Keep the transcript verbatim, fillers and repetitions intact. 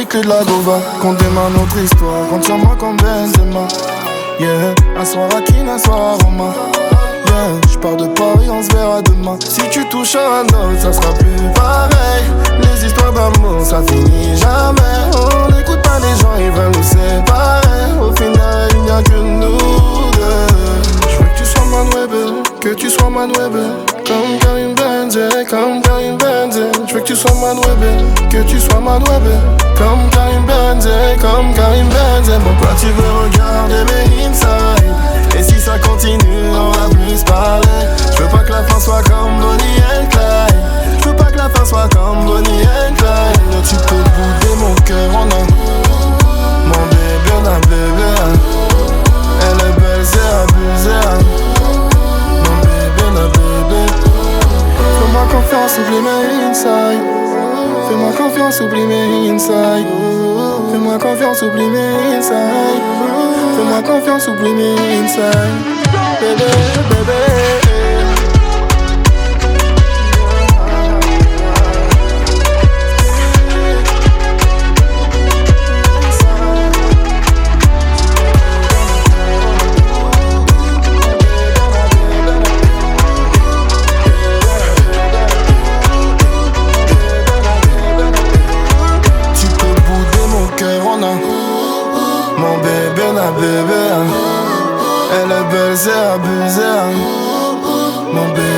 que de la gova. Qu'on démarre notre histoire, compte sur moi comme Benzema. Yeah, un soir à Kin, un soir à Roma. Yeah, j'pars de Paris, on se verra demain. Si tu touches à un autre, ça sera plus pareil. Les histoires d'amour, ça finit jamais. On n'écoute pas les gens, ils veulent nous séparer. Au final, il n'y a que nous deux. J'veux que tu sois Manuel, que tu sois Manuel. Comme Karim Benzema, comme Karim Benzema. J'veux que tu sois Manuel, que tu sois Manuel. Comme Karim Benzema, comme Karim Benzema. Pourquoi tu veux regarder mes inside? Et si ça continue, on va plus parler. Je veux pas que la fin soit comme Bonnie and Clyde. Je veux pas que la fin soit comme Bonnie and Clyde. Tu peux bouder mon cœur en un. Mon bébé, un bébé. Elle est belle, c'est abusé. Mon bébé, un bébé. Fais-moi confiance, oublie mes inside. Fais-moi confiance, oublie mes inside. Fais-moi confiance, oublie mes inside. Fais-moi confiance, oublie mes inside. Bébé, bébé. Bébé, elle est belle, c'est abusé. Mon bébé.